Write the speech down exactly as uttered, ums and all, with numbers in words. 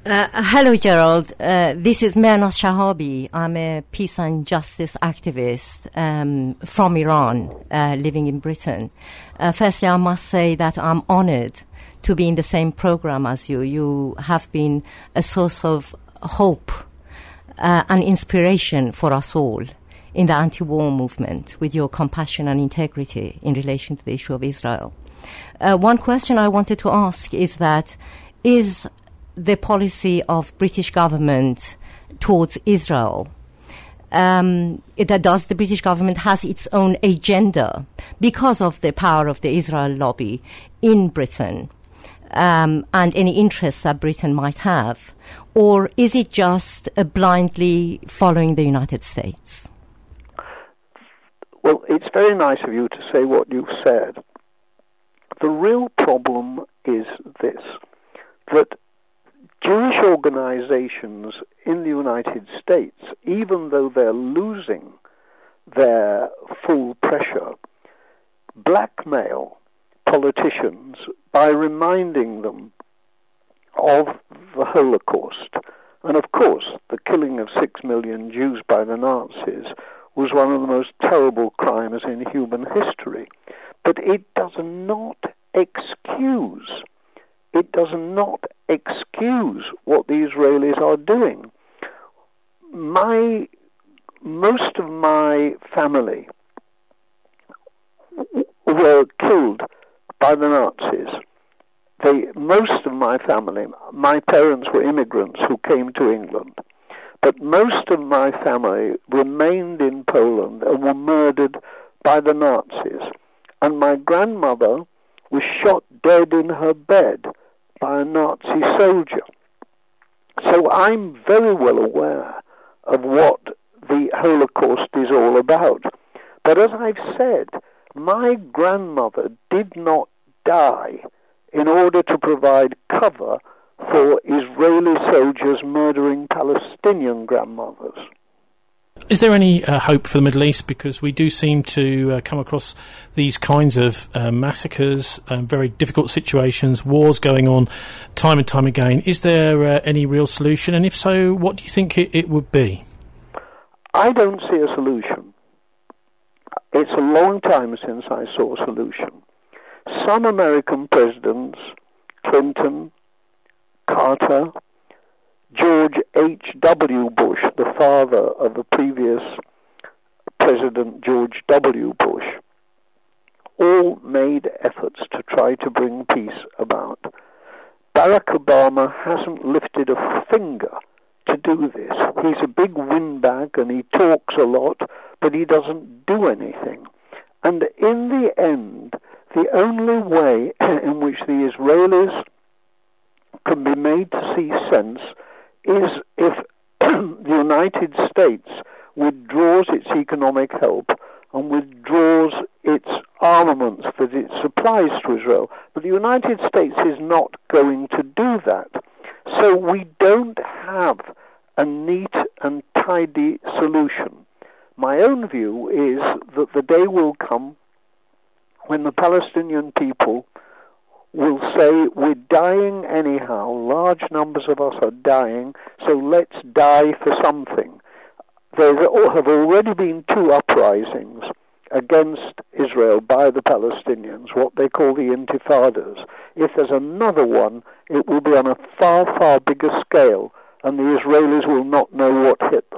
Uh, hello, Gerald. Uh, this is Mehrnaz Shahabi. I'm a peace and justice activist um, from Iran, uh, living in Britain. Uh, firstly, I must say that I'm honored to be in the same program as you. You have been a source of hope uh, and inspiration for us all in the anti-war movement with your compassion and integrity in relation to the issue of Israel. Uh, one question I wanted to ask is that is the policy of British government towards Israel, um, it, does the British government has its own agenda because of the power of the Israel lobby in Britain um, and any interests that Britain might have, or is it just uh, blindly following the United States? Well, it's very nice of you to say what you've said. The real problem is this, that Jewish organizations in the United States, even though they're losing their full pressure, blackmail politicians by reminding them of the Holocaust. And of course, the killing of six million Jews by the Nazis was one of the most terrible crimes in human history. But it does not excuse It does not excuse what the Israelis are doing. My, most of my family were killed by the Nazis. They, most of my family, my parents were immigrants who came to England, but most of my family remained in Poland and were murdered by the Nazis. And my grandmother was shot dead in her bed by a Nazi soldier. So I'm very well aware of what the Holocaust is all about. But as I've said, my grandmother did not die in order to provide cover for Israeli soldiers murdering Palestinian grandmothers. Is there any uh, hope for the Middle East? Because we do seem to uh, come across these kinds of uh, massacres, um, very difficult situations, wars going on time and time again. Is there uh, any real solution? And if so, what do you think it, it would be? I don't see a solution. It's a long time since I saw a solution. Some American presidents, Clinton, Carter, George H W Bush, the father of the previous President George W. Bush, all made efforts to try to bring peace about. Barack Obama hasn't lifted a finger to do this. He's a big windbag and he talks a lot, but he doesn't do anything. And in the end, the only way in which the Israelis can be made to see sense is if the United States withdraws its economic help and withdraws its armaments that it supplies to Israel. But the United States is not going to do that. So we don't have a neat and tidy solution. My own view is that the day will come when the Palestinian people will say, we're dying anyhow, large numbers of us are dying, so let's die for something. There have already been two uprisings against Israel by the Palestinians, what they call the intifadas. If there's another one, it will be on a far, far bigger scale, and the Israelis will not know what hit